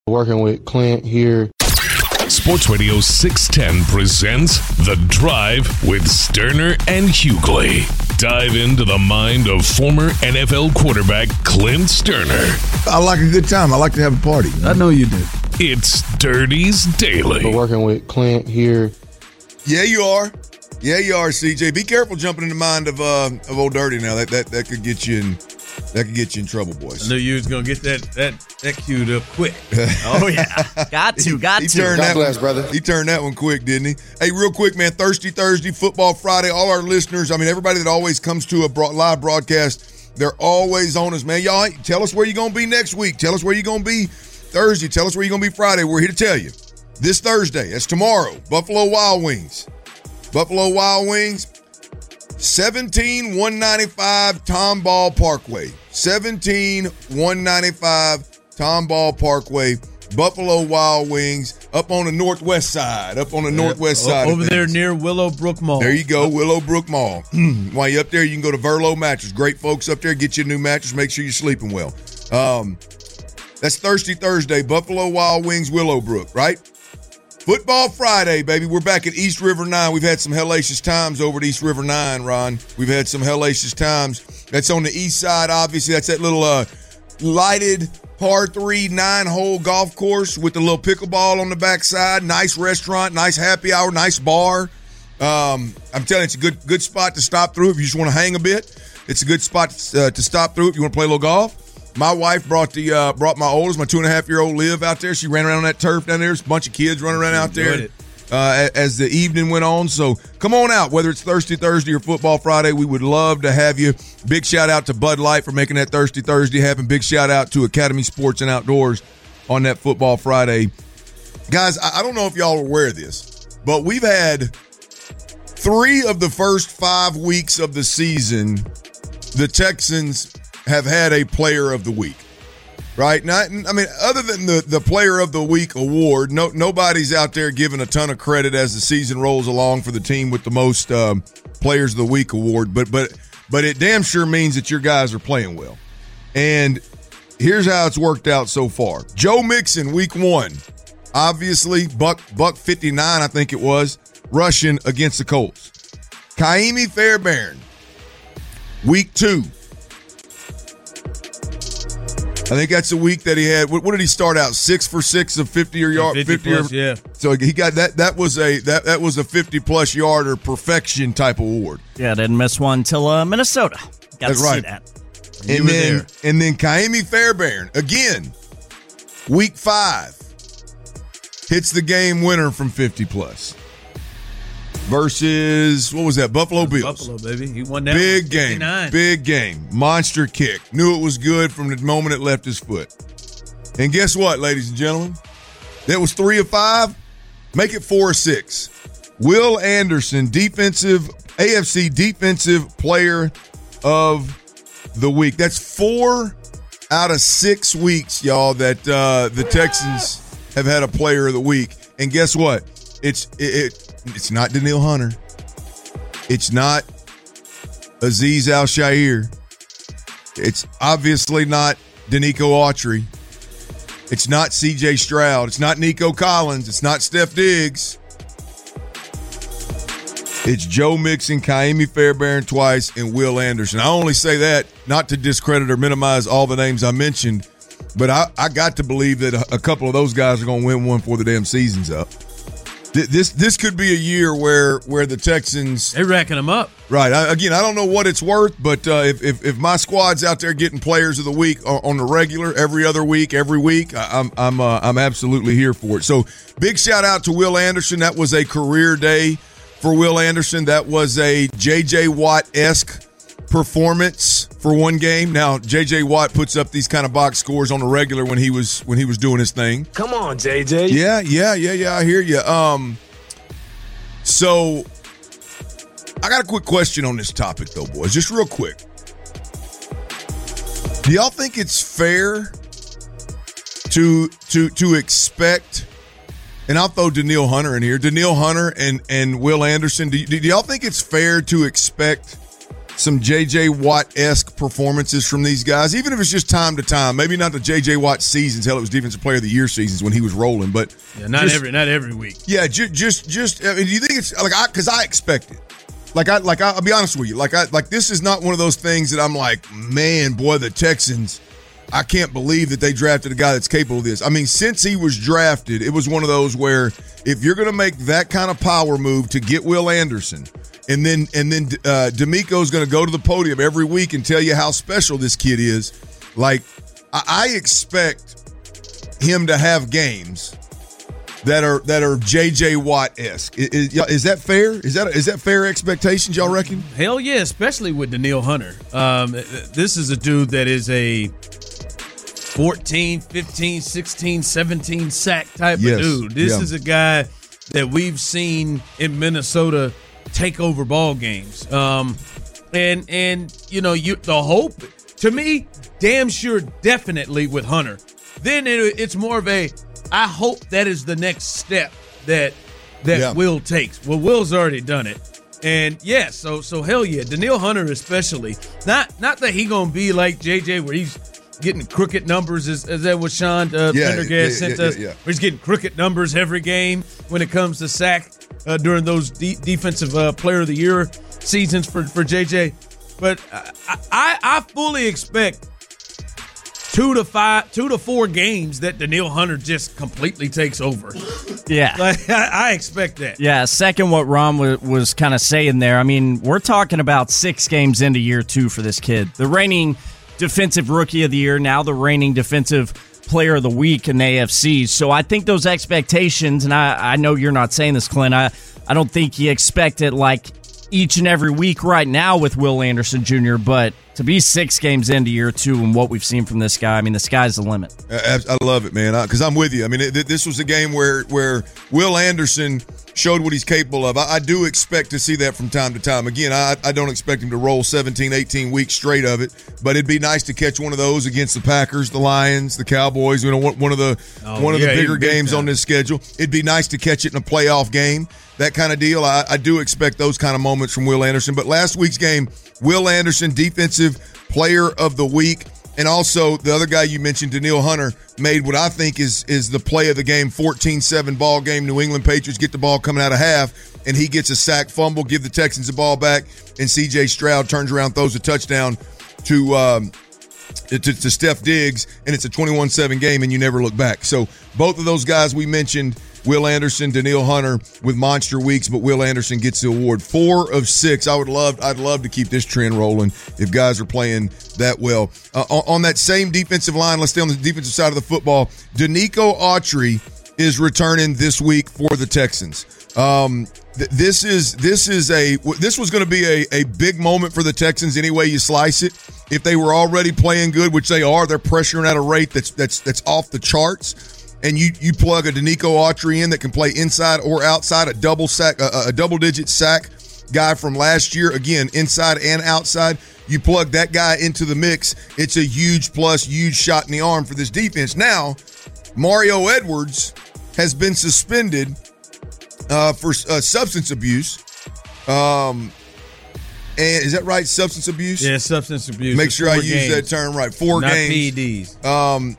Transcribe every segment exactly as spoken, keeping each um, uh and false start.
Working with Clint here. Sports Radio six ten presents The Drive with Sterner and Hughley. Dive into the mind of former N F L quarterback Clint Sterner. I like a good time. I like to have a party. I know you do. It's Dirty's Daily. We're working with Clint here. Yeah, you are. Yeah, you are, C J. Be careful jumping in the mind of uh, of old Dirty now. That that that could get you in that could get you in trouble, boys. I knew you was gonna get that that that queued up quick. Oh yeah, got to, got he, he to. Turned God that bless, one, brother. He turned that one quick, didn't he? Hey, real quick, man. Thirsty Thursday, Football Friday. All our listeners, I mean, everybody that always comes to a broad, live broadcast, they're always on us, man. Y'all, tell us where you're gonna be next week. Tell us where you're gonna be Thursday. Tell us where you're gonna be Friday. We're here to tell you. This Thursday, that's tomorrow. Buffalo Wild Wings. Buffalo Wild Wings. seventeen one ninety-five Tom Ball Parkway. seventeen one ninety-five Tom Ball Parkway. Buffalo Wild Wings up on the northwest side. Up on the Yeah, northwest side. Over there near Willowbrook Mall. There you go, Willowbrook Mall. While you're up there, you can go to Verlo Mattress. Great folks up there. Get you a new mattress. Make sure you're sleeping well. Um, that's Thirsty Thursday. Buffalo Wild Wings, Willowbrook, right? Football Friday, baby. We're back at East River nine. We've had some hellacious times over at East River nine, Ron. We've had some hellacious times. That's on the east side, obviously. That's that little uh, lighted par three, nine-hole golf course with the little pickleball on the backside. Nice restaurant, nice happy hour, nice bar. Um, I'm telling you, it's a good good spot to stop through if you just want to hang a bit. It's a good spot uh, to stop through if you want to play a little golf. My wife brought the uh, brought my oldest, my two and a half year old Liv out there. She ran around on that turf down there. There's a bunch of kids running around out there uh, as the evening went on. So come on out, whether it's Thirsty Thursday or Football Friday. We would love to have you. Big shout out to Bud Light for making that Thirsty Thursday happen. Big shout out to Academy Sports and Outdoors on that Football Friday. Guys, I, I don't know if y'all are aware of this, but we've had three of the first five weeks of the season, the Texans have had a player of the week, right? Not, I mean, other than the, the player of the week award, no nobody's out there giving a ton of credit as the season rolls along for the team with the most um, players of the week award. But but but it damn sure means that your guys are playing well. And here's how it's worked out so far. Joe Mixon, week one, obviously buck buck fifty-nine, I think it was, rushing against the Colts. Ka'imi Fairbairn, week two. I think that's the week that he had. What, what did he start out? Six for six of fifty or yard, fifty, fifty plus, or, yeah. So he got that. That was a that that was a fifty plus yarder perfection type award. Yeah, didn't miss one till uh, Minnesota. Got That's to right. see that. And You were then there. and then Ka'imi Fairbairn again, week five, hits the game winner from fifty plus. Versus, what was that, Buffalo Bills. Buffalo, baby. He won that Big one, game, fifty-nine. big game, monster kick. Knew it was good from the moment it left his foot. And guess what, ladies and gentlemen? That was three of five. Make it four of six. Will Anderson, defensive, A F C Defensive Player of the Week. That's four out of six weeks, y'all, that uh, the Texans have had a Player of the Week. And guess what? It's it, it It's not Danielle Hunter. It's not Azeez Al-Shaair. It's obviously not Danico Autry. It's not C J Stroud. It's not Nico Collins. It's not Steph Diggs. It's Joe Mixon, Ka'imi Fairbairn twice, and Will Anderson. I only say that not to discredit or minimize all the names I mentioned, but I, I got to believe that a, a couple of those guys are going to win one before the damn season's up. This this could be a year where where the Texans They're racking them up. right I, again. I don't know what it's worth, but uh, if, if if my squad's out there getting players of the week on, on the regular, every other week, every week, I, I'm I'm uh, I'm absolutely here for it. So big shout out to Will Anderson. That was a career day for Will Anderson. That was a J J Watt-esque performance for one game. Now J J Watt puts up these kind of box scores on the regular when he was when he was doing his thing. Come on, J J. Yeah, yeah, yeah, yeah. I hear you. Um, so I got a quick question on this topic, though, boys. Just real quick. Do y'all think it's fair to to to expect? And I'll throw Danielle Hunter in here. Danielle Hunter and and Will Anderson. Do, do y'all think it's fair to expect some J J Watt-esque performances from these guys, even if it's just time to time. Maybe not the J J Watt seasons. Hell, it was Defensive Player of the Year seasons when he was rolling, but yeah, not just, every not every week. Yeah, ju- just just. I mean, do you think it's like I? Because I expect it. Like I like I, I'll be honest with you. Like I like this is not one of those things that I'm like, man, boy, the Texans. I can't believe that they drafted a guy that's capable of this. I mean, since he was drafted, it was one of those where if you're going to make that kind of power move to get Will Anderson, and then and then uh, DeMeco's going to go to the podium every week and tell you how special this kid is, like I, I expect him to have games that are that are J J Watt-esque. Is, is, is that fair? Is that is that fair expectations, y'all reckon? Hell yeah, especially with Danielle Hunter. Um, this is a dude that is a fourteen, fifteen, sixteen, seventeen sack type yes. of dude. This yeah. is a guy that we've seen in Minnesota take over ball games. Um, and and you know, you the hope to me, damn sure, definitely with Hunter. Then it, it's more of a I hope that is the next step that that yeah. Will takes. Well, Will's already done it. And yeah, so so hell yeah, Danielle Hunter especially. Not not that he gonna be like J J where he's getting crooked numbers, as, as that what Sean uh, yeah, Pendergast yeah, sent yeah, us. Yeah, yeah. He's getting crooked numbers every game when it comes to sack uh, during those de- defensive uh, player of the year seasons for, for J J. But I, I I fully expect two to five, two to four games that Danielle Hunter just completely takes over. Yeah. Like, I, I expect that. Yeah, second what Ron w- was kind of saying there. I mean, we're talking about six games into year two for this kid. The reigning Defensive Rookie of the Year, now the reigning Defensive Player of the Week in the A F C. So I think those expectations, and I, I know you're not saying this, Clint, I, I don't think you expect it like each and every week right now with Will Anderson Junior, but to be six games into year two and what we've seen from this guy, I mean, the sky's the limit. I love it, man, because I'm with you. I mean, it, this was a game where, where Will Anderson showed what he's capable of. I, I do expect to see that from time to time. Again, I, I don't expect him to roll seventeen, eighteen weeks straight of it, but it'd be nice to catch one of those against the Packers, the Lions, the Cowboys, you know, one of the oh, one of yeah, the bigger games on this schedule. It'd be nice to catch it in a playoff game, that kind of deal. I, I do expect those kind of moments from Will Anderson. But last week's game, Will Anderson, Defensive Player of the Week. And also, the other guy you mentioned, Danielle Hunter, made what I think is is the play of the game, fourteen seven ball game. New England Patriots get the ball coming out of half, and he gets a sack fumble, give the Texans the ball back, and C J Stroud turns around, throws a touchdown to um, to, to Steph Diggs, and it's a twenty-one seven game, and you never look back. So both of those guys we mentioned, Will Anderson, Danielle Hunter with monster weeks, but Will Anderson gets the award. Four of six. I would love, I'd love to keep this trend rolling if guys are playing that well. Uh, on, on that same defensive line, let's stay on the defensive side of the football. Danico Autry is returning this week for the Texans. Um, th- this is this is a this was going to be a, a big moment for the Texans any way you slice it. If they were already playing good, which they are, they're pressuring at a rate that's that's that's off the charts. And you you plug a Danico Autry in that can play inside or outside, a double sack, a, a double digit sack guy from last year, again inside and outside. You plug that guy into the mix, it's a huge plus, huge shot in the arm for this defense. Now, Mario Edwards has been suspended uh, for uh, substance abuse. Um, and is that right? Substance abuse? Yeah, substance abuse. Make sure I games. use that term right. Four Not games. P E Ds. Um,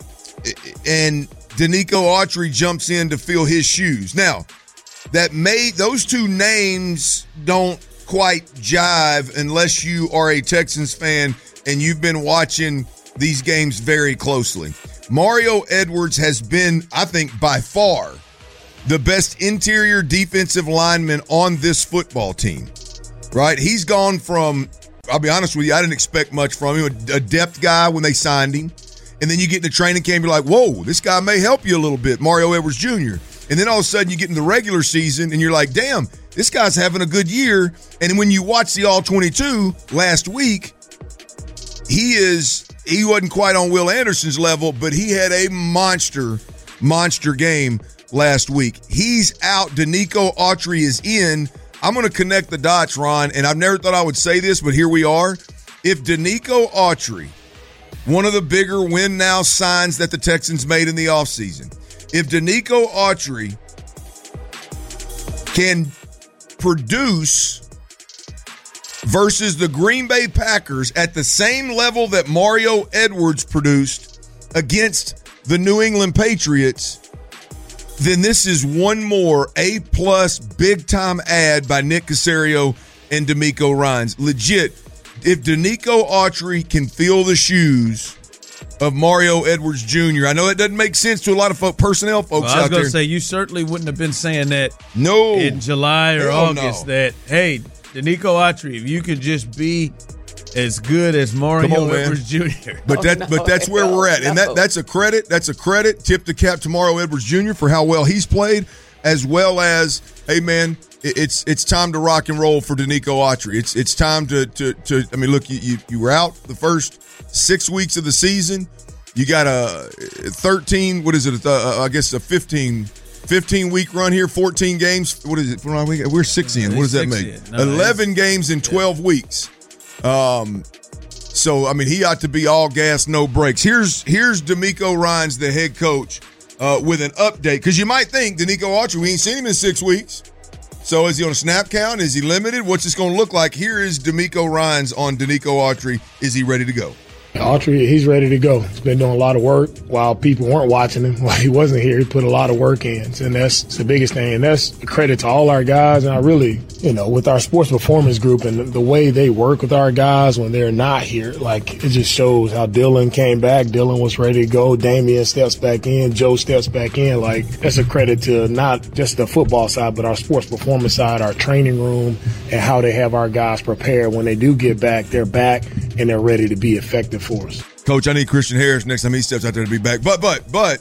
and Danico Autry jumps in to fill his shoes. Now, that may those two names don't quite jive unless you are a Texans fan and you've been watching these games very closely. Mario Edwards has been, I think, by far the best interior defensive lineman on this football team, right? He's gone from, I'll be honest with you, I didn't expect much from him, a depth guy when they signed him. And then you get into training camp, you're like, whoa, this guy may help you a little bit, Mario Edwards Junior And then all of a sudden you get in the regular season and you're like, damn, this guy's having a good year. And when you watch the All twenty-two last week, he is, he wasn't quite on Will Anderson's level, but he had a monster, monster game last week. He's out. Danico Autry is in. I'm going to connect the dots, Ron, and I've never thought I would say this, but here we are. If Danico Autry, one of the bigger win now signs that the Texans made in the offseason, if Danico Autry can produce versus the Green Bay Packers at the same level that Mario Edwards produced against the New England Patriots, then this is one more A-plus big-time ad by Nick Caserio and D'Amico Ryans. Legit, if Danico Autry can fill the shoes of Mario Edwards Junior, I know it doesn't make sense to a lot of folk, personnel folks well, I was out there. going to say, you certainly wouldn't have been saying that no. in July or Hell August no. that, hey, Danico Autry, if you could just be as good as Mario Come on, man. Edwards Junior But that, Oh, no, but that's where hell we're at, and no. that that's a credit. That's a credit. Tip the cap to Mario Edwards Junior for how well he's played, as well as, hey man, it, it's it's time to rock and roll for Danico Autry. It's it's time to to to. I mean, look, you you, you were out the first six weeks of the season. You got a thirteen. What is it? Uh, I guess a fifteen. fifteen week run here, fourteen games. What is it? We're six in. What does that make? No, eleven games in twelve yeah. weeks. Um, so I mean, he ought to be all gas, no brakes. Here's here's D'Amico Ryans, the head coach, uh, with an update, because you might think Danico Autry, we ain't seen him in six weeks. So is he on a snap count? Is he limited? What's this going to look like? Here is D'Amico Ryans on Danico Autry. Is he ready to go? Autry, he's ready to go. He's been doing a lot of work while people weren't watching him. While he wasn't here, he put a lot of work in, and that's the biggest thing. And that's a credit to all our guys. And I really, you know, with our sports performance group and the way they work with our guys when they're not here, like, it just shows how Dylan came back. Dylan was ready to go. Damian steps back in. Joe steps back in. Like, that's a credit to not just the football side, but our sports performance side, our training room, and how they have our guys prepared. When they do get back, they're back and they're ready to be effective for us. Coach, I need Christian Harris next time he steps out there to be back. But, but, but,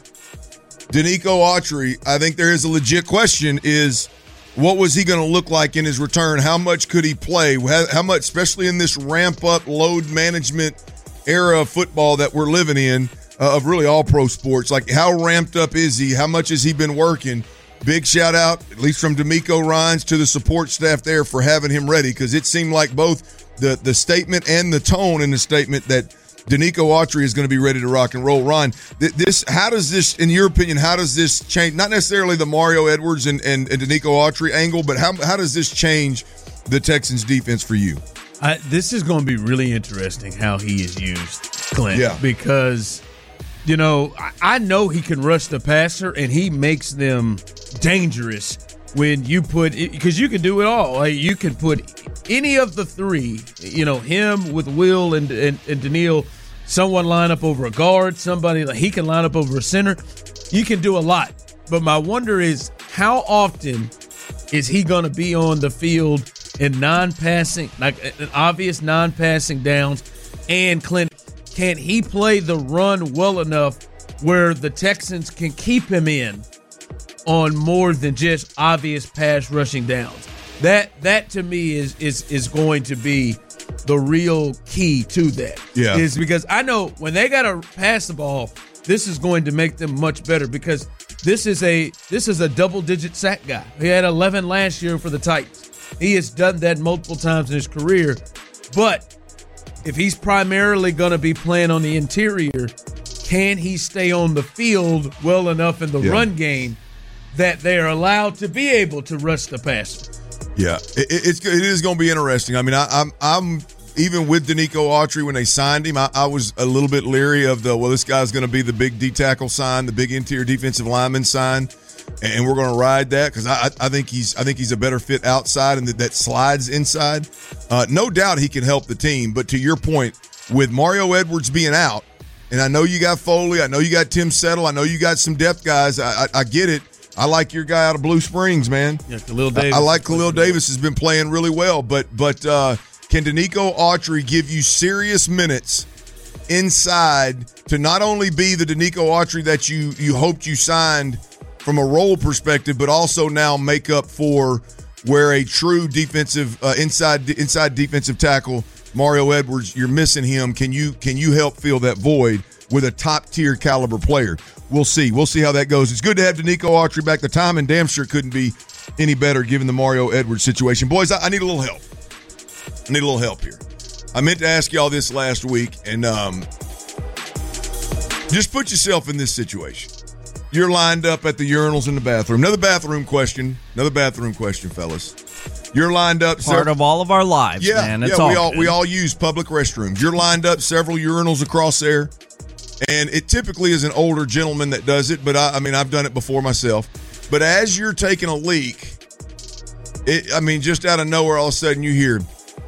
Danico Autry, I think there is a legit question, is what was he going to look like in his return? How much could he play? How, how much, especially in this ramp-up load management era of football that we're living in, uh, of really all pro sports, like how ramped up is he? How much has he been working? Big shout out, at least from D'Amico Ryans, to the support staff there for having him ready, because it seemed like both the, the statement and the tone in the statement that Danico Autry is going to be ready to rock and roll. Ron, th- this how does this, in your opinion, how does this change, not necessarily the Mario Edwards and, and, and Danico Autry angle, but how how does this change the Texans defense for you? I, this is going to be really interesting how he is used, Clint, yeah. because, you know, I, I know he can rush the passer, and he makes them dangerous when you put – because you can do it all. Like, you can put any of the three, you know, him with Will and, and, and Daniil, someone line up over a guard, somebody – like he can line up over a center. You can do a lot. But my wonder is, how often is he going to be on the field in non-passing, like an obvious non-passing downs? And Clint, can he play the run well enough where the Texans can keep him in on more than just obvious pass rushing downs? That that to me is is is going to be the real key to that. Yeah. Is because I know when they gotta pass the ball, this is going to make them much better, because this is a this is a double digit sack guy. He had eleven last year for the Titans. He has done that multiple times in his career. But if he's primarily going to be playing on the interior, can he stay on the field well enough in the yeah. run game that they're allowed to be able to rush the passer? Yeah, it, it's it is going to be interesting. I mean, I, I'm I'm even with Danico Autry when they signed him, I, I was a little bit leery of the well, this guy's going to be the big D tackle sign, the big interior defensive lineman sign, and we're going to ride that because I I think he's I think he's a better fit outside and that, that slides inside. Uh, no doubt he can help the team, but to your point, with Mario Edwards being out, and I know you got Foley, I know you got Tim Settle, I know you got some depth guys. I, I, I get it. I like your guy out of Blue Springs, man. Yeah, Khalil Davis. I, I like Khalil Davis has been playing really well, but but uh, can Danico Autry give you serious minutes inside to not only be the Danico Autry that you you hoped you signed from a role perspective, but also now make up for where a true defensive uh, inside inside defensive tackle Mario Edwards, you're missing him. Can you can you help fill that void with a top tier caliber player? We'll see. We'll see how that goes. It's good to have Danico Autry back. The timing damn sure couldn't be any better given the Mario Edwards situation. Boys, I, I need a little help. I need a little help here. I meant to ask y'all this last week, and um, just put yourself in this situation. you're lined up at the urinals in the bathroom. Another bathroom question. Another bathroom question, fellas. You're lined up. Part several, of all of our lives, yeah, man. It's yeah, all we all good. we all use public restrooms. You're lined up several urinals across there, and it typically is an older gentleman that does it. But I, I mean, I've done it before myself. But as you're taking a leak, it, I mean, just out of nowhere, all of a sudden you hear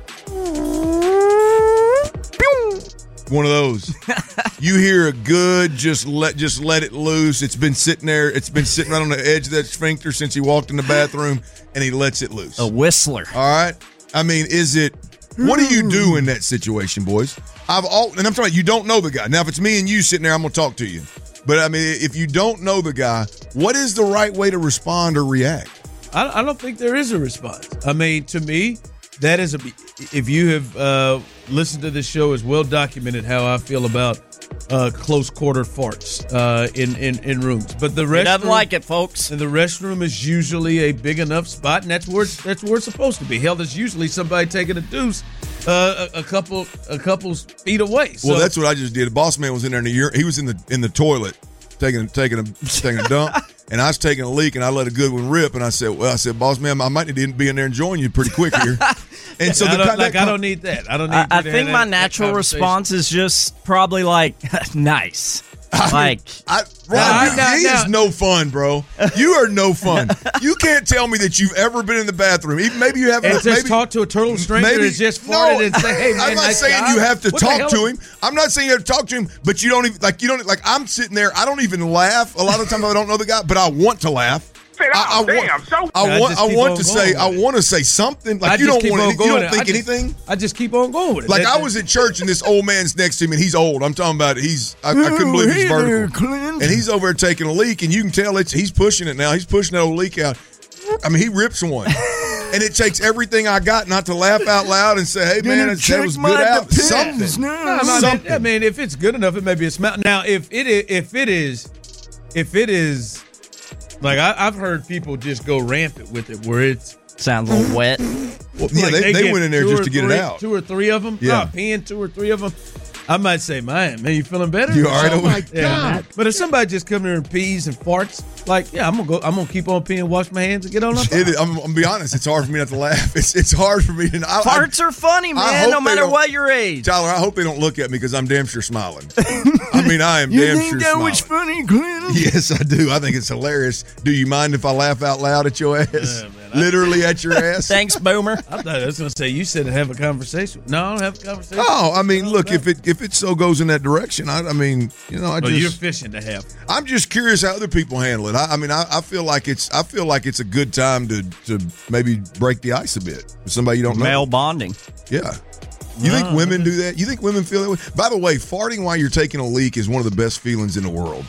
one of those. You hear a good just let just let it loose. It's been sitting there. It's been sitting right on the edge of that sphincter since he walked in the bathroom, and he lets it loose. A whistler. All right. I mean, is it? What do you do in that situation, boys? I've all, and I'm talking. You don't know the guy. Now, if it's me and you sitting there, I'm gonna talk to you. But I mean, if you don't know the guy, what is the right way to respond or react? I, I don't think there is a response. I mean, to me, that is a. If you have uh, listened to this show, is well documented how I feel about uh, close quarter farts uh, in, in in rooms. But the restroom, doesn't like it, folks. And the restroom is usually a big enough spot, and that's where it's, that's where it's supposed to be. Hell, there's usually somebody taking a deuce uh, a, a couple a couple feet away. So, well, that's what I just did. The boss man was in there in the ur- he was in the in the toilet taking taking a taking a dump. And I was taking a leak, and I let a good one rip. And I said, "Well, I said, boss man, I might need to be in there enjoying you pretty quick here." And so, I the, don't, that, like, that, I don't need that. I don't need. I, I to think have my that, natural that response is just probably like, nice. Like, I, Rob, Now, you, now, he now- is no fun, bro. You are no fun. You can't tell me that you've ever been in the bathroom. Even maybe you haven't. And just maybe, talk to a total stranger maybe and just no, farted and say, "Hey, man, I'm not nice saying job." you have to What the talk hell? to him. I'm not saying you have to talk to him, but you don't even like you don't like. I'm sitting there. I don't even laugh. A lot of times I don't know the guy, but I want to laugh. Say, I, I oh, damn, want, so I I want, just I keep want on to going say, with I it. want to say something. Like I you just don't keep want, on any, you going don't with it. think I just- anything. I just keep on going with it. Like That- I was at church and this old man's next to me and he's old. I'm talking about he's I, I couldn't believe he's vertical. And he's over there taking a leak and you can tell it's he's pushing it now. He's pushing that old leak out. I mean, he rips one. And it takes everything I got not to laugh out loud and say, "Hey man, it, that was good out." Something. No, no, Something. I mean, if it's good enough, it may be a smell. Now, if it is, if it is, if it is, like I, I've heard people just go rampant with it, where it's sounds a little wet. Well, yeah, like they, they get went in there two just or to get three, it out. Two or three of them, Yeah. oh, peeing two or three of them. I might say, man, man, you feeling better? You all right Oh over my there? God! But if somebody just come here and pees and farts, like, yeah, I'm gonna go. I'm gonna keep on peeing, wash my hands, and get on up. It, I'm, I'm gonna be honest. It's hard for me not to laugh. It's it's hard for me to. I, Farts are funny, I man, hope no they matter don't- what your age. Tyler, I hope they don't look at me because I'm damn sure smiling. I mean, I am damn sure smiling. funny, Glenn? Yes, I do. I think it's hilarious. Do you mind if I laugh out loud at your ass? Yeah, man, I- Literally at your ass? Thanks, Boomer. I thought I was gonna say you said to have a conversation. No, I don't have a conversation. Oh, I mean, look, if it if it so goes in that direction, I, I mean, you know, I Oh, you're just fishing to have. I'm just curious how other people handle it. I, I mean, I, I feel like it's I feel like it's a good time to to maybe break the ice a bit with somebody you don't know. Male bonding. Yeah. You think women do that? You think women feel that way? By the way, farting while you're taking a leak is one of the best feelings in the world.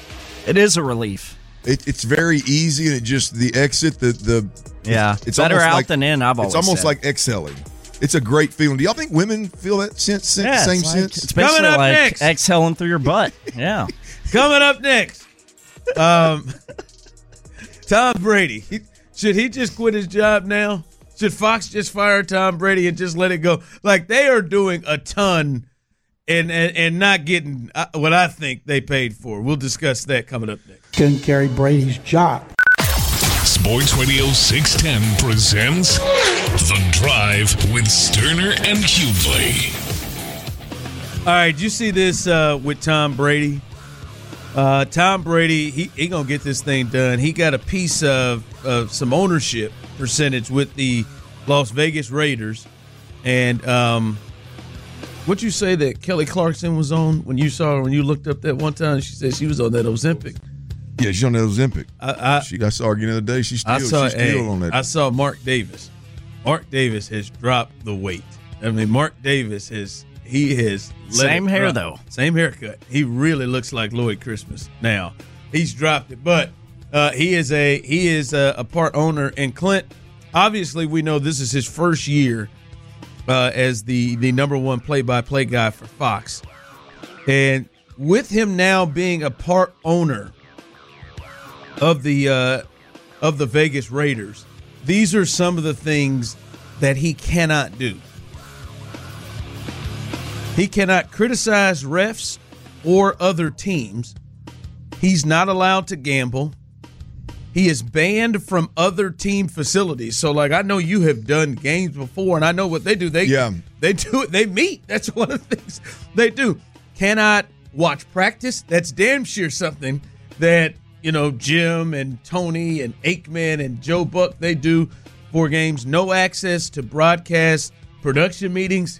It is a relief. It, it's very easy, and it just the exit, the the Yeah, it's better almost out like, than in. I've always it's almost said. like exhaling. It's a great feeling. Do y'all think women feel that sense, sense Yeah, same it's like- sense? It's basically Coming up like next. exhaling through your butt. Yeah. Coming up next, um, Tom Brady. He, should he just quit his job now? Should Fox just fire Tom Brady and just let it go? Like, they are doing a ton and and, and not getting uh, what I think they paid for. We'll discuss that coming up next. Couldn't carry Brady's job. Sports Radio six ten presents The Drive with Sterner and Hughley. All right, did you see this uh, with Tom Brady? Uh, Tom Brady, he he gonna get this thing done. He got a piece of, of some ownership percentage with the Las Vegas Raiders. And um, what'd you say that Kelly Clarkson was on when you saw her, when you looked up that one time? She said she was on that Ozempic. Yeah, she's on the Ozempic. I, I, She I saw her again the other day. She's still I saw, she's still hey, on that. I saw Mark Davis. Mark Davis has dropped the weight. I mean, Mark Davis has he has let Same it hair, drop. though. Same haircut. He really looks like Lloyd Christmas now. He's dropped it, but uh, he is a he is a, a part owner. And Clint, obviously, we know this is his first year uh, as the the number one play by play guy for Fox, and with him now being a part owner of the uh, of the Vegas Raiders, these are some of the things that he cannot do. He cannot criticize refs or other teams He's not allowed to gamble. He is banned from other team facilities. So, like, I know you have done games before, and I know what they do. They yeah. they do it. They meet. That's one of the things they do. Cannot watch practice. That's damn sure something that, you know, Jim and Tony and Aikman and Joe Buck, they do for games. No access to broadcast production meetings.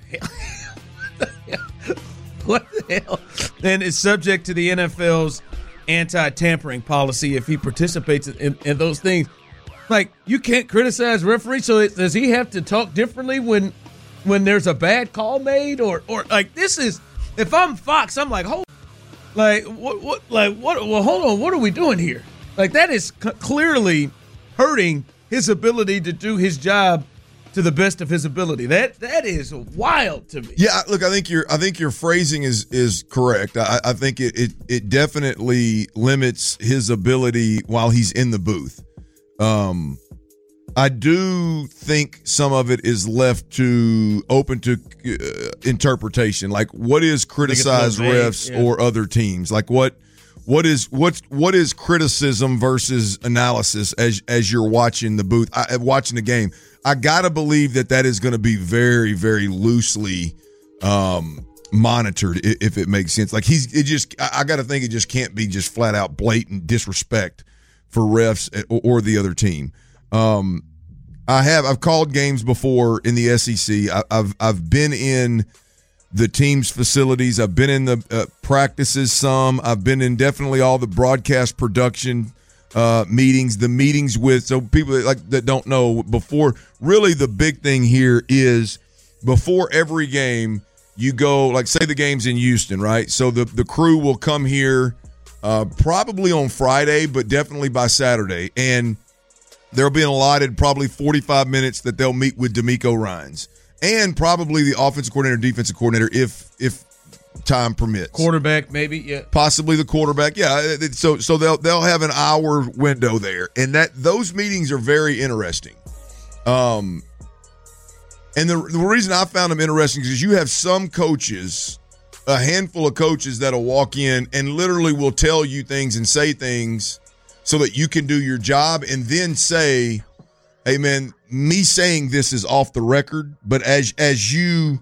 What the hell? What the hell? And is subject to the N F L's anti-tampering policy if he participates in, in those things. Like, you can't criticize referees, so it, does he have to talk differently when when there's a bad call made? Or, or like, this is, if I'm Fox, I'm like, hold Like what? What? Like what? Well, hold on. What are we doing here? Like, that is c- clearly hurting his ability to do his job to the best of his ability. That that is wild to me. Yeah, look, I think your I think your phrasing is is correct. I, I think it, it it definitely limits his ability while he's in the booth. Um, I do think some of it is left to open to uh, interpretation. Like, what is criticized refs yeah. or other teams? Like, what what is what's what is criticism versus analysis as as you're watching the booth, I, watching the game? I gotta believe that that is going to be very very loosely um, monitored, if it makes sense. Like, he's it just I, I got to think it just can't be just flat out blatant disrespect for refs or, or the other team. Um, I have I've called games before in the S E C. I, I've I've been in the team's facilities. I've been in the uh, practices some. I've been in definitely all the broadcast production uh, meetings, the meetings with so people that, like that don't know before. Really, the big thing here is before every game, you go like say the game's in Houston, right? So the the crew will come here uh, probably on Friday, but definitely by Saturday, and there'll be an allotted probably forty-five minutes that they'll meet with D'Amico Ryans and probably the offensive coordinator, defensive coordinator, if if time permits. Quarterback, maybe, yeah. Possibly the quarterback, yeah. So so they'll they'll have an hour window there, and that those meetings are very interesting. Um, and the the reason I found them interesting is you have some coaches, a handful of coaches that'll walk in and literally will tell you things and say things so that you can do your job and then say, hey, man, me saying this is off the record, but as as you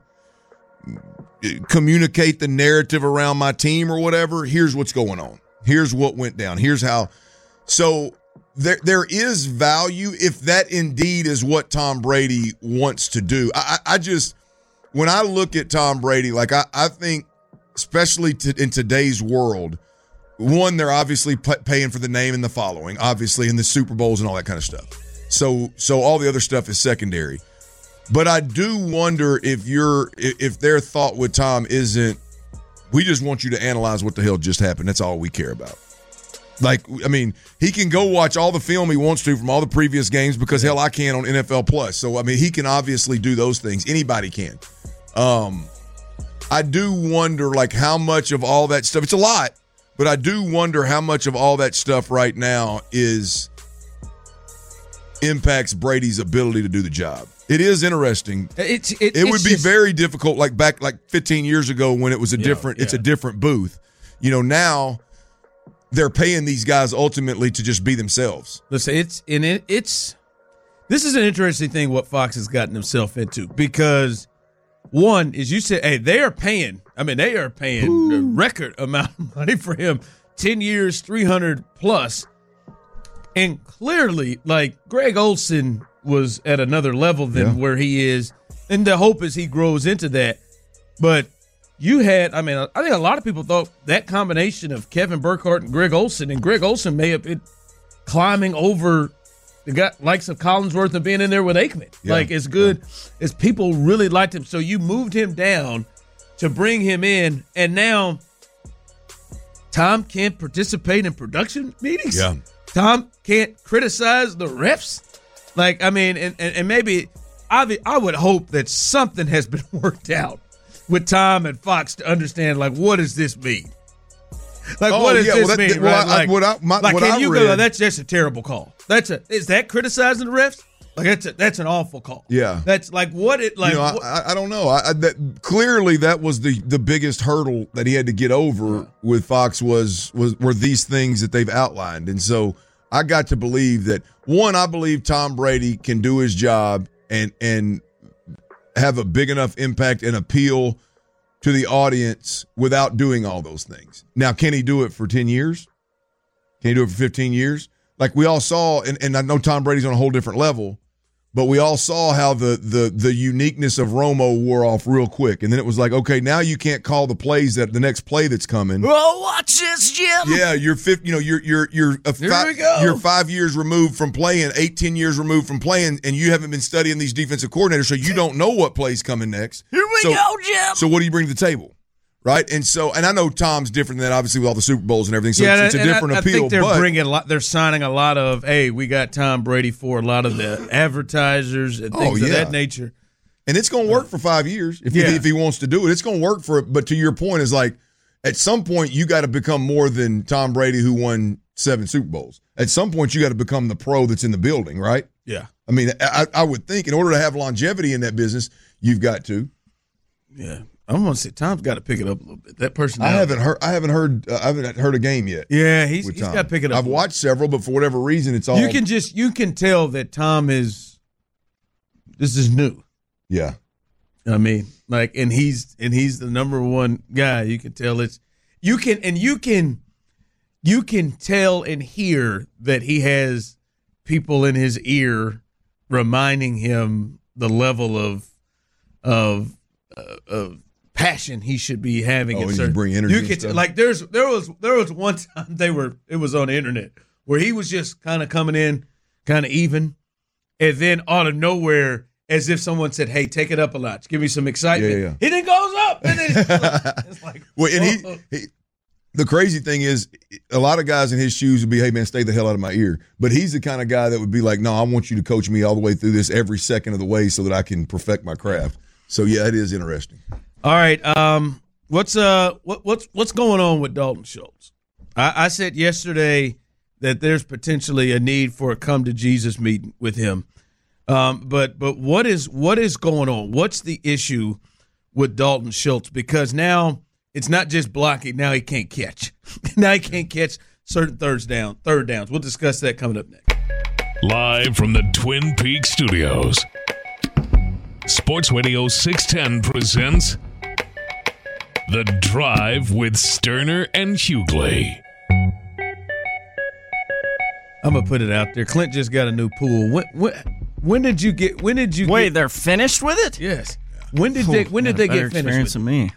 communicate the narrative around my team or whatever, here's what's going on. Here's what went down. Here's how. So there there is value if that indeed is what Tom Brady wants to do. I, I just, when I look at Tom Brady, like I, I think, especially to, in today's world, one, they're obviously p- paying for the name and the following, obviously, in the Super Bowls and all that kind of stuff. So, so all the other stuff is secondary. But I do wonder if you're, if their thought with Tom isn't, we just want you to analyze what the hell just happened. That's all we care about. Like, I mean, he can go watch all the film he wants to from all the previous games because hell, I can on N F L Plus. So, I mean, he can obviously do those things. Anybody can. Um, I do wonder, like, how much of all that stuff, it's a lot, but I do wonder how much of all that stuff right now is impacts Brady's ability to do the job. It is interesting. It's, it, it it's would be just, very difficult, like back like fifteen years ago when it was a yeah, different. yeah. It's a different booth. You know, now they're paying these guys ultimately to just be themselves. Listen, it's in it. It's this is an interesting thing what Fox has gotten himself into because one is you said, hey, they are paying. I mean, they are paying Ooh. a record amount of money for him, ten years, three hundred plus, and clearly, like Greg Olsen was at another level than yeah. where he is, and the hope is he grows into that. But you had, I mean, I think a lot of people thought that combination of Kevin Burkhardt and Greg Olsen, and Greg Olsen may have been climbing over the guy, likes of Collinsworth and being in there with Aikman. Yeah. Like, as good yeah. as people really liked him. So you moved him down to bring him in, and now Tom can't participate in production meetings? Yeah. Tom can't criticize the refs? Like, I mean, and, and, and maybe I, I would hope that something has been worked out with Tom and Fox to understand, like, what does this mean? Like, oh, what does yeah, this well, that, mean? well, right? I, Like, what I, my, like what can I you read, go, that's just a terrible call. That's a, is that criticizing the refs? Like that's a, that's an awful call. Yeah. That's like what it like. You know, I, what, I, I don't know. I, I, that, clearly, that was the, the biggest hurdle that he had to get over yeah. with Fox was was were these things that they've outlined, and so I got to believe that one. I believe Tom Brady can do his job and and have a big enough impact and appeal to the audience without doing all those things. Now, can he do it for ten years? Can he do it for fifteen years? Like we all saw, and, and I know Tom Brady's on a whole different level, but we all saw how the the the uniqueness of Romo wore off real quick. And then it was like, okay, now you can't call the plays that the next play that's coming. Oh, watch this, Jim. Yeah, you're fifth, you know, you're you're you're a Here fi- we go. you're five years removed from playing, eighteen years removed from playing, and you haven't been studying these defensive coordinators, so you don't know what play's coming next. Here we so, go, Jim. So what do you bring to the table? Right, and so, and I know Tom's different than that, obviously, with all the Super Bowls and everything. So yeah, it's, it's a different I, I appeal. think they're but, bringing a lot. They're signing a lot of. Hey, we got Tom Brady for a lot of the advertisers and things oh, yeah. of that nature. And it's going to work for five years if, yeah. he, if he wants to do it. It's going to work for it. But to your point, is like at some point you got to become more than Tom Brady, who won seven Super Bowls. At some point, you got to become the pro that's in the building, right? Yeah. I mean, I, I would think in order to have longevity in that business, you've got to. Yeah. I'm gonna say Tom's got to pick it up a little bit. That person. I haven't heard. I haven't heard. Uh, I haven't heard a game yet. Yeah, he's, he's got to pick it up. I've watched several, but for whatever reason, it's all. You can just you can tell that Tom is. This is new. Yeah. I mean, like, and he's and he's the number one guy. You can tell it's. You can and you can, you can tell and hear that he has people in his ear reminding him the level of, of, uh, of. passion he should be having. Oh, in and certain, you bring energy. You and could stuff. like there's there was there was one time they were it was on the internet where he was just kind of coming in, kind of even, and then out of nowhere, as if someone said, "Hey, take it up a notch, give me some excitement." Yeah, yeah, yeah. He then goes up, and then it's like, it's like well, and he, he. The crazy thing is, a lot of guys in his shoes would be, "Hey, man, stay the hell out of my ear." But he's the kind of guy that would be like, "No, I want you to coach me all the way through this every second of the way, so that I can perfect my craft." So yeah, it is interesting. All right, um, what's uh, what, what's what's going on with Dalton Schultz? I, I said yesterday that there's potentially a need for a come to Jesus meeting with him, um, but but what is what is going on? What's the issue with Dalton Schultz? Because now it's not just blocking; now he can't catch. Now he can't catch certain thirds down, third downs. We'll discuss that coming up next. Live from the Twin Peaks Studios, Sports Radio six ten presents The Drive with Sterner and Hughley. I'm gonna put it out there. Clint just got a new pool. When when, when did you get? When did you? Wait, get, they're finished with it? Yes. When did they? When did they get finished? With me.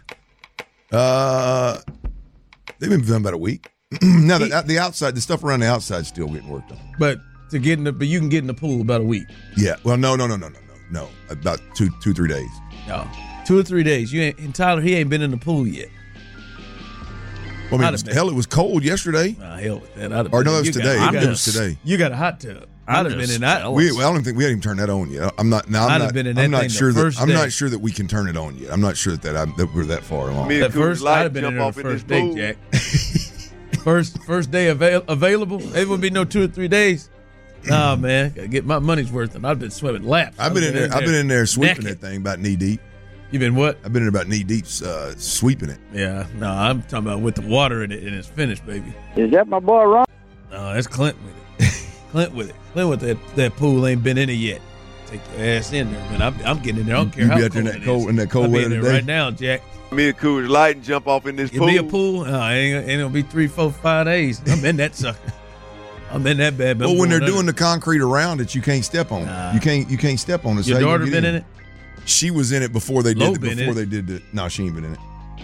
Uh, they've been done about a week. Now the, the outside, the stuff around the outside, is still getting worked on. But to get in the, but you can get in the pool about a week. Yeah. Well, no, no, no, no, no, no, no. About two, two, three days. No, two or three days. You ain't. And Tyler, he ain't been in the pool yet. Well, I mean, it was, hell, it was cold yesterday. Nah, hell with that. I'd have Or been- no, it was you got- today. you It got- was today. You got a hot tub. I'm I'd have been just in that. jealous. We, well, I don't think we haven't even turned that on yet. I'm not. Now, I'm I'd not. have been in I'm that not thing the sure that. first I'm day. not sure that we can turn it on yet. I'm not sure that that, I'm, that we're that far along. Me and That first, Coors Light I'd have been in jump there the off in this first day, pool. Jack. first first day avail- available. It wouldn't be no two or three days. Nah, man, gotta get my money's worth, and I've been swimming laps. I've been in there. I've been in there sweeping naked. that thing about knee deep. You been what? I've been in about knee deep, uh, sweeping it. Yeah, no, I'm talking about with the water in it, and it's finished, baby. Is that my boy Ron? No, that's Clint with it. Clint with it. Clint with that. That pool ain't been in it yet. Take your ass in there, man. I'm, I'm getting in there. I don't care You how be out there cold in that it cold- is. in that cold I'll be weather in there today? right now, Jack. Me and Coors Light and jump off in this Give pool. me a pool. No, it ain't, ain't gonna be three, four, five days. I'm in that sucker. I'm in that bad. Well, when they're doing the concrete around it, you can't step on it. Nah. You can't. You can't step on it. So Your how you daughter get been in it? She was in it before they did. Lo The, been in before it. they did the. No, she ain't been in it.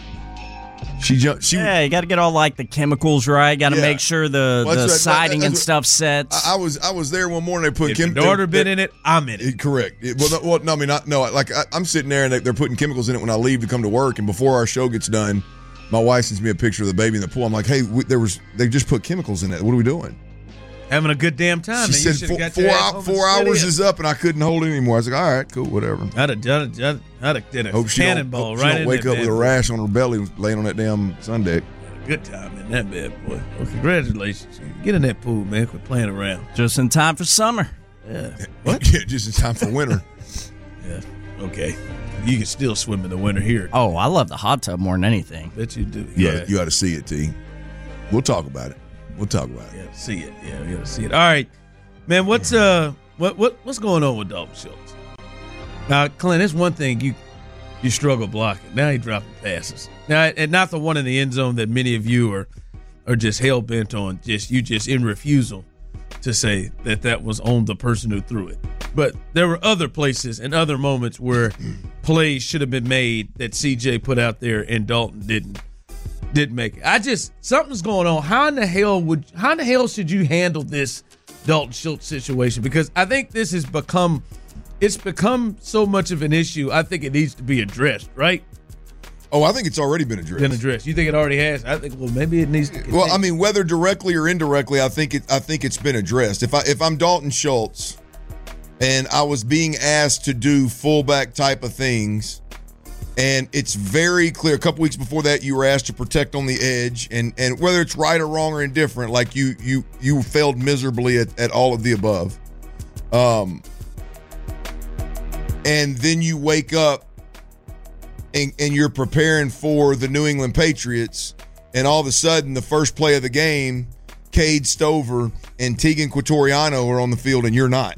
She jumped. She. Yeah, you got to get all like the chemicals right. Got to Yeah. make sure the, Well, the that's right. That- siding that's and what- stuff sets. I, I was. I was there one morning. They put If chem- your daughter they- been they- in it, I'm in it. It, correct. It, well, no, well, no, I mean, not, no. Like I, I'm sitting there and they, they're putting chemicals in it when I leave to come to work. And before our show gets done, my wife sends me a picture of the baby in the pool. I'm like, hey, we, there was. They just put chemicals in it. What are we doing? Having a good damn time. She man. You said should've four, got four, your ass hou- home and four slid hours in. is up and I couldn't hold it anymore. I was like, all right, cool, whatever. I'd have done it. I'd, I'd have did a Hope she don't, cannonball hope she right don't in wake that up with bad a boy. rash on her belly laying on that damn sun deck. Good time in that bad boy. Well, congratulations. Get in that pool, man. Quit playing around. Just in time for summer. Yeah. What? Yeah, just in time for winter. Yeah. Okay. You can still swim in the winter here. Oh, I love the hot tub more than anything. Bet you do. Yeah, Yeah. you ought to see it, T. We'll talk about it. We'll talk about it. Yeah, see it. Yeah, we gotta see it. All right, man. What's uh, what what what's going on with Dalton Schultz? Now, Clint, it's one thing you you struggle blocking. Now he dropping passes. Now, and not the one in the end zone that many of you are are just hell bent on. Just you just in refusal to say that that was on the person who threw it. But there were other places and other moments where plays should have been made that C J put out there and Dalton didn't. Didn't make it. I just something's going on. How in the hell would how in the hell should you handle this Dalton Schultz situation? Because I think this has become it's become so much of an issue. I think it needs to be addressed, right? Oh, I think it's already been addressed. Been addressed. You think it already has? I think well maybe it needs to continue. Well, I mean, whether directly or indirectly, I think it I think it's been addressed. If I if I'm Dalton Schultz and I was being asked to do fullback type of things. And it's very clear. A couple weeks before that, you were asked to protect on the edge, and and whether it's right or wrong or indifferent, like you you you failed miserably at, at all of the above. Um, and then you wake up, and and you're preparing for the New England Patriots, and all of a sudden, the first play of the game, Cade Stover and Tegan Quatoriano are on the field, and you're not.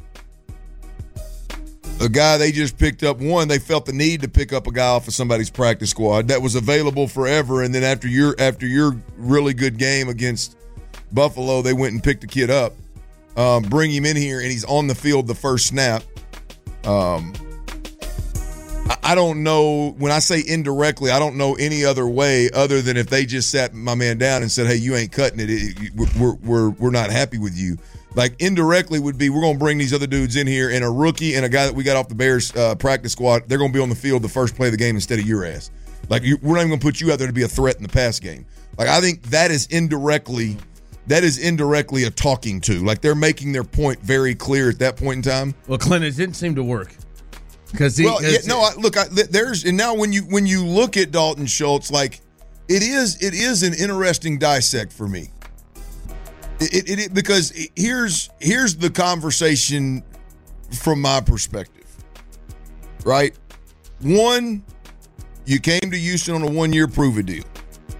A guy they just picked up one, they felt the need to pick up a guy off of somebody's practice squad that was available forever. And then after your after your really good game against Buffalo, they went and picked the kid up, um, bring him in here, and he's on the field the first snap. Um, I, I don't know. When I say indirectly, I don't know any other way other than if they just sat my man down and said, "Hey, you ain't cutting it. it we're we're we're not happy with you." Like, indirectly would be, we're going to bring these other dudes in here, and a rookie and a guy that we got off the Bears uh, practice squad, they're going to be on the field the first play of the game instead of your ass. Like, you, we're not even going to put you out there to be a threat in the pass game. Like, I think that is indirectly, that is indirectly a talking to. Like, they're making their point very clear at that point in time. Well, Clint, it didn't seem to work. Because well, yeah, no, I, look, I, there's and now when you when you look at Dalton Schultz, like, it is it is an interesting dissect for me. It, it, it because here's here's the conversation from my perspective, right? One, you came to Houston on a one-year prove-it deal.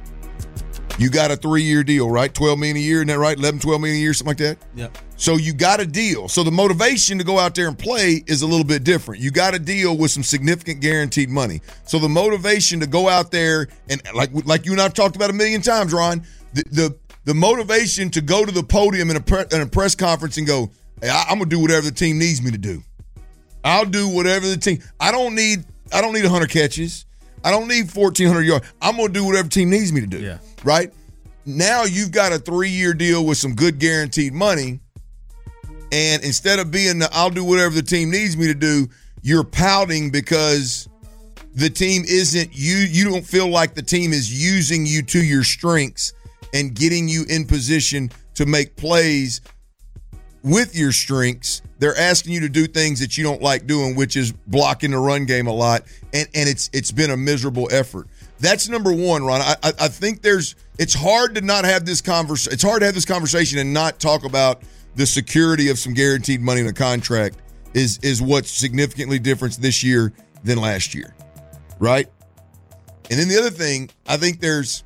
You got a three-year deal, right? twelve million dollars a year, isn't that right? eleven, twelve million dollars a year, something like that? Yeah. So you got a deal. So the motivation to go out there and play is a little bit different. You got a deal with some significant guaranteed money. So the motivation to go out there, and like like you and I have talked about a million times, Ron, the the The motivation to go to the podium in a, pre- in a press conference and go, hey, I- I'm gonna do whatever the team needs me to do. I'll do whatever the team. I don't need. I don't need one hundred catches. I don't need fourteen hundred yards. I'm gonna do whatever the team needs me to do. Yeah. Right now, you've got a three-year deal with some good guaranteed money, and instead of being the I'll do whatever the team needs me to do, you're pouting because the team isn't you. You don't feel like the team is using you to your strengths and getting you in position to make plays with your strengths. They're asking you to do things that you don't like doing, which is blocking the run game a lot, and and it's it's been a miserable effort. That's number one, Ron. I I, I think there's it's hard to not have this conversation. It's hard to have this conversation and not talk about the security of some guaranteed money in a contract. Is is what's significantly different this year than last year, right? And then the other thing, I think there's.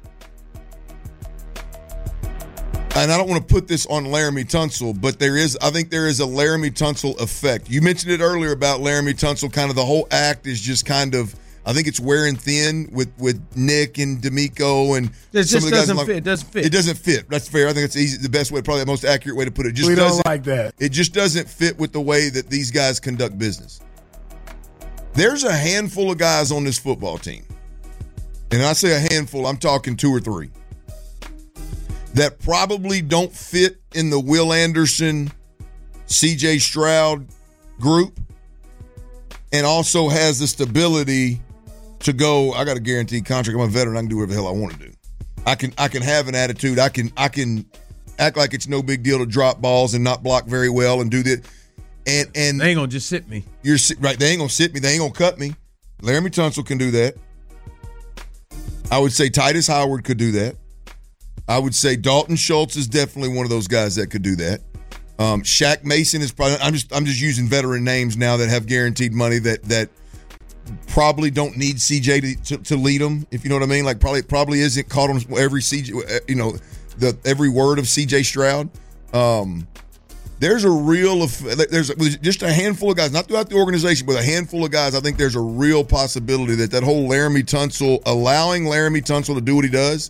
And I don't want to put this on Laramie Tunsil, but there is, I think there is a Laramie Tunsil effect. You mentioned it earlier about Laramie Tunsil. Kind of the whole act is just kind of, I think it's wearing thin with, with Nick and D'Amico and it some just of the guys. doesn't like, fit. It doesn't fit. It doesn't fit. That's fair. I think it's easy. The best way, probably the most accurate way to put it. It just we don't doesn't, like that. It just doesn't fit with the way that these guys conduct business. There's a handful of guys on this football team, and I say a handful, I'm talking two or three, that probably don't fit in the Will Anderson, C J Stroud group, and also has the stability to go, I got a guaranteed contract, I'm a veteran, I can do whatever the hell I want to do. I can I can have an attitude, I can I can act like it's no big deal to drop balls and not block very well and do that. And and they ain't gonna just sit me. You're right, they ain't gonna sit me, they ain't gonna cut me. Laramie Tunsil can do that. I would say Titus Howard could do that. I would say Dalton Schultz is definitely one of those guys that could do that. Um, Shaq Mason is probably. I'm just I'm just using veteran names now that have guaranteed money that that probably don't need C J to, to, to lead them. If you know what I mean, like probably probably isn't caught on every C J. You know, the every word of C J Stroud. Um, there's a real there's just a handful of guys, not throughout the organization, but a handful of guys. I think there's a real possibility that that whole Laramie Tunsil, allowing Laramie Tunsil to do what he does,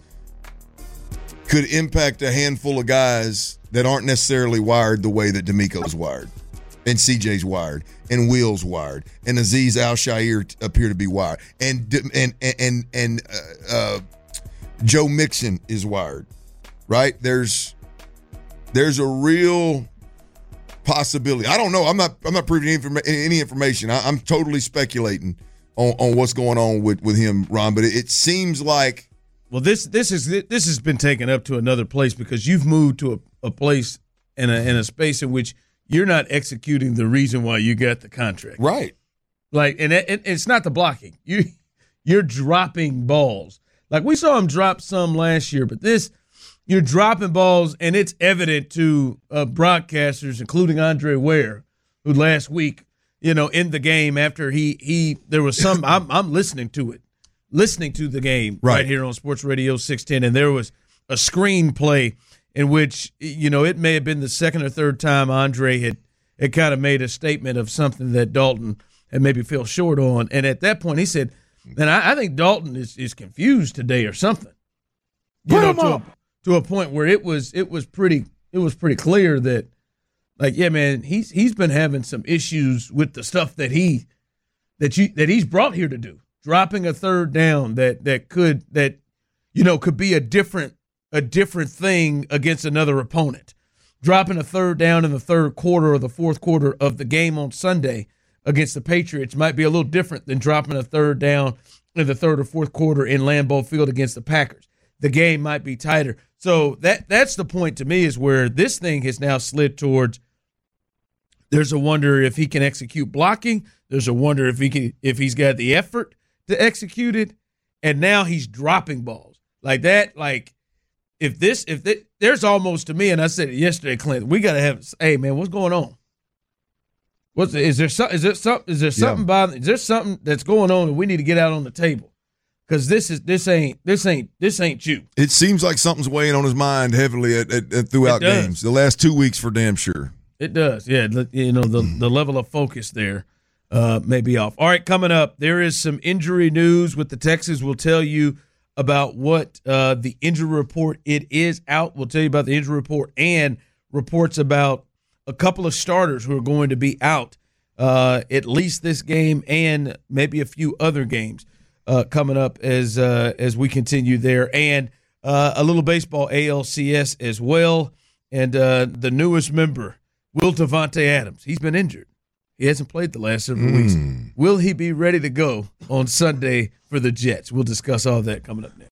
could impact a handful of guys that aren't necessarily wired the way that D'Amico's wired, and C J's wired, and Will's wired, and Azeez Al-Shaair appear to be wired, and and and and uh, uh, Joe Mixon is wired, right? There's there's a real possibility. I don't know. I'm not I'm not proving any, informa- any information. I, I'm totally speculating on, on what's going on with, with him, Ron. But it, it seems like. Well, this this is this has been taken up to another place because you've moved to a, a place in a in a space in which you're not executing the reason why you got the contract. Right. Like, and it, it, it's not the blocking. You you're dropping balls. Like we saw him drop some last year, but this you're dropping balls, and it's evident to uh, broadcasters, including Andre Ware, who last week, you know, in the game after he he there was some. I'm I'm listening to it. listening to the game right. right here on Sports Radio six ten, and there was a screenplay in which, you know, it may have been the second or third time Andre had, had kind of made a statement of something that Dalton had maybe fell short on. And at that point he said, man, I, I think Dalton is, is confused today or something. You Put know, him to up. a, to a point where it was it was pretty it was pretty clear that, like, yeah, man, he's he's been having some issues with the stuff that he that you that he's brought here to do. Dropping a third down that that could that you know could be a different a different thing against another opponent. Dropping a third down in the third quarter or the fourth quarter of the game on Sunday against the Patriots might be a little different than dropping a third down in the third or fourth quarter in Lambeau Field against the Packers. The game might be tighter. So that that's the point to me, is where this thing has now slid towards. There's a wonder if he can execute blocking. There's a wonder if he can if he's got the effort to execute it, and now he's dropping balls like that. Like if this, if that, there's almost to me, and I said it yesterday, Clint, we got to have. Hey man, what's going on? What's is there? Some, is there something? Is there something yeah. by? Is there something that's going on that we need to get out on the table? Because this is this ain't this ain't this ain't you. It seems like something's weighing on his mind heavily at, at, at throughout games. The last two weeks for damn sure. It does, yeah. You know the the level of focus there. Uh, may be off. All right, coming up, there is some injury news with the Texans. We'll tell you about what uh, the injury report, it is out. We'll tell you about the injury report and reports about a couple of starters who are going to be out uh, at least this game and maybe a few other games uh, coming up as uh, as we continue there. And uh, a little baseball A L C S as well. And uh, the newest member, Will Devontae Adams. He's been injured. He hasn't played the last several mm. weeks. Will he be ready to go on Sunday for the Jets? We'll discuss all that coming up next.